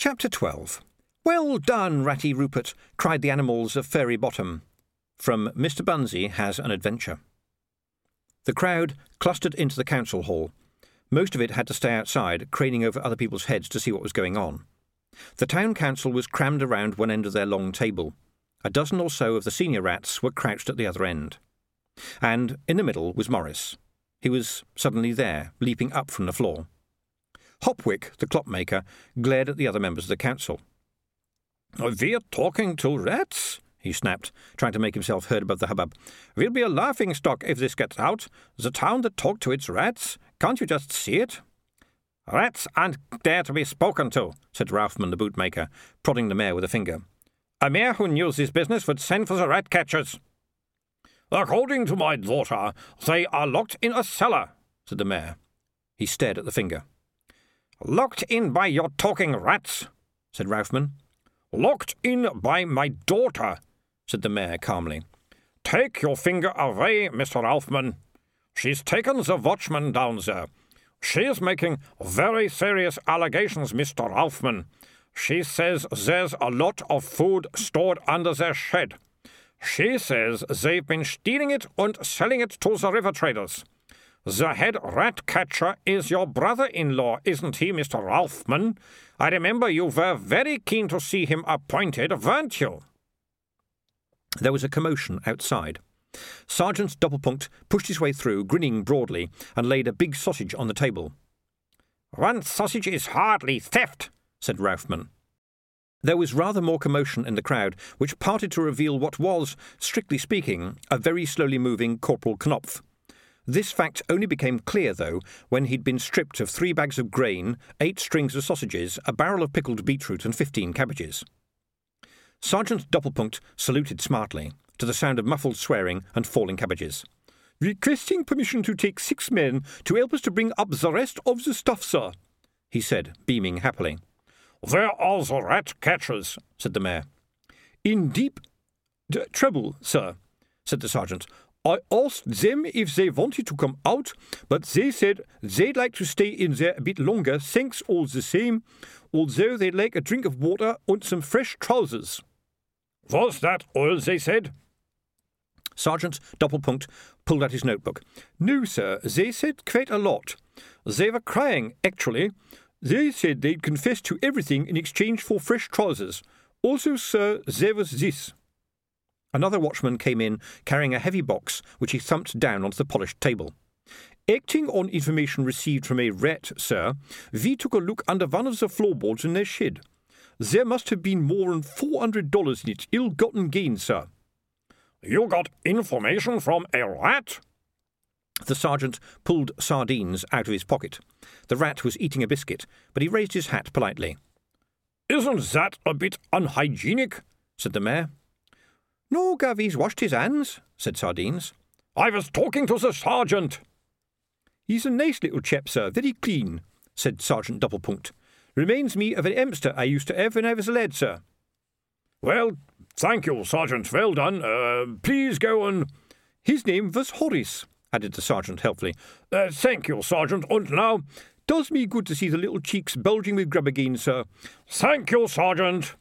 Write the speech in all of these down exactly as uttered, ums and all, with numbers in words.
Chapter twelve. "Well done, Ratty Rupert," cried the animals of Fairy Bottom. From Mister Bunsey Has an Adventure. The crowd clustered into the council hall. Most of it had to stay outside, craning over other people's heads to see what was going on. The town council was crammed around one end of their long table. A dozen or so of the senior rats were crouched at the other end. And in the middle was Morris. He was suddenly there, leaping up from the floor. Hopwick, the clockmaker, glared at the other members of the council. "We're talking to rats?" he snapped, trying to make himself heard above the hubbub. "We'll be a laughing-stock if this gets out. The town that talked to its rats. Can't you just see it?" "Rats aren't there to be spoken to," said Ralphman the bootmaker, prodding the mayor with a finger. "A mayor who knew this business would send for the rat-catchers." "According to my daughter, they are locked in a cellar," said the mayor. He stared at the finger. "Locked in by your talking rats," said Ralphman. "Locked in by my daughter," said the mayor calmly. "Take your finger away, Mister Ralphman. She's taken the watchman down there. She is making very serious allegations, Mister Ralphman. She says there's a lot of food stored under their shed. She says they've been stealing it and selling it to the river traders. The head rat catcher is your brother-in-law, isn't he, Mister Ralphman? I remember you were very keen to see him appointed, weren't you?" There was a commotion outside. Sergeant Doppelpunkt pushed his way through, grinning broadly, and laid a big sausage on the table. "One sausage is hardly theft," said Ralphman. There was rather more commotion in the crowd, which parted to reveal what was, strictly speaking, a very slowly moving Corporal Knopf. This fact only became clear, though, when he'd been stripped of three bags of grain, eight strings of sausages, a barrel of pickled beetroot, and fifteen cabbages. Sergeant Doppelpunkt saluted smartly, to the sound of muffled swearing and falling cabbages. "Requesting permission to take six men to help us to bring up the rest of the stuff, sir," he said, beaming happily. "Where are the rat-catchers?" said the mayor. "In deep d- trouble, sir," said the sergeant. "I asked them if they wanted to come out, but they said they'd like to stay in there a bit longer, thanks all the same, although they'd like a drink of water and some fresh trousers." "Was that all they said?" Sergeant Doppelpunkt pulled out his notebook. "No, sir, they said quite a lot. They were crying, actually. They said they'd confess to everything in exchange for fresh trousers. Also, sir, there was this." Another watchman came in, carrying a heavy box, which he thumped down onto the polished table. "Acting on information received from a rat, sir, we took a look under one of the floorboards in their shed. There must have been more than four hundred dollars in it, ill-gotten gain, sir." "You got information from a rat?" The sergeant pulled sardines out of his pocket. The rat was eating a biscuit, but he raised his hat politely. "Isn't that a bit unhygienic?" said the mayor. "No, Gov, he's washed his hands," said Sardines. "I was talking to the sergeant." "He's a nice little chap, sir, very clean," said Sergeant Doppelpunkt. "Reminds me of an hamster I used to have when I was a lad, sir." "Well, thank you, Sergeant. Well done. Uh, please go on." "His name was Horace," added the sergeant helpfully. Uh, "Thank you, Sergeant. And now—" "Does me good to see the little cheeks bulging with grub again, sir." "Thank you, Sergeant."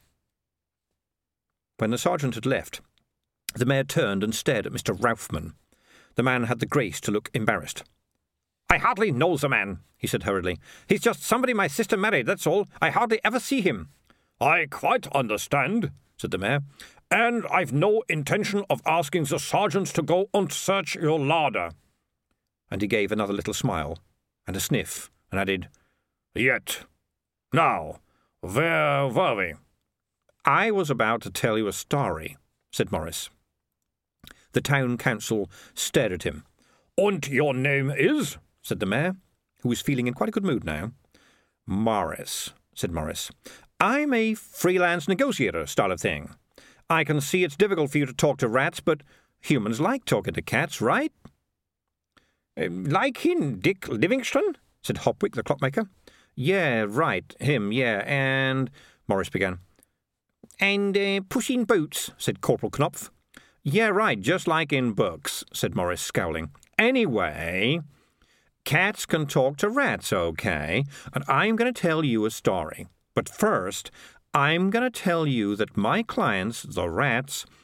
When the sergeant had left, the mayor turned and stared at Mister Ralphman. The man had the grace to look embarrassed. "I hardly know the man," he said hurriedly. "He's just somebody my sister married, that's all. I hardly ever see him." "I quite understand," said the mayor, "and I've no intention of asking the sergeant to go and search your larder." And he gave another little smile and a sniff and added, "Yet. Now, where were we?" "I was about to tell you a story," said Morris. The town council stared at him. "And your name is?" said the mayor, who was feeling in quite a good mood now. "Morris," said Morris. "I'm a freelance negotiator style of thing. I can see it's difficult for you to talk to rats, but humans like talking to cats, right?" Uh, "Like him, Dick Livingstone?" said Hopwick, the clockmaker. "Yeah, right, him, yeah, and—" Morris began. "And uh, Puss in Boots," said Corporal Knopf. "Yeah, right, just like in books," said Morris, scowling. "Anyway, cats can talk to rats, okay, and I'm going to tell you a story. But first, I'm going to tell you that my clients, the rats,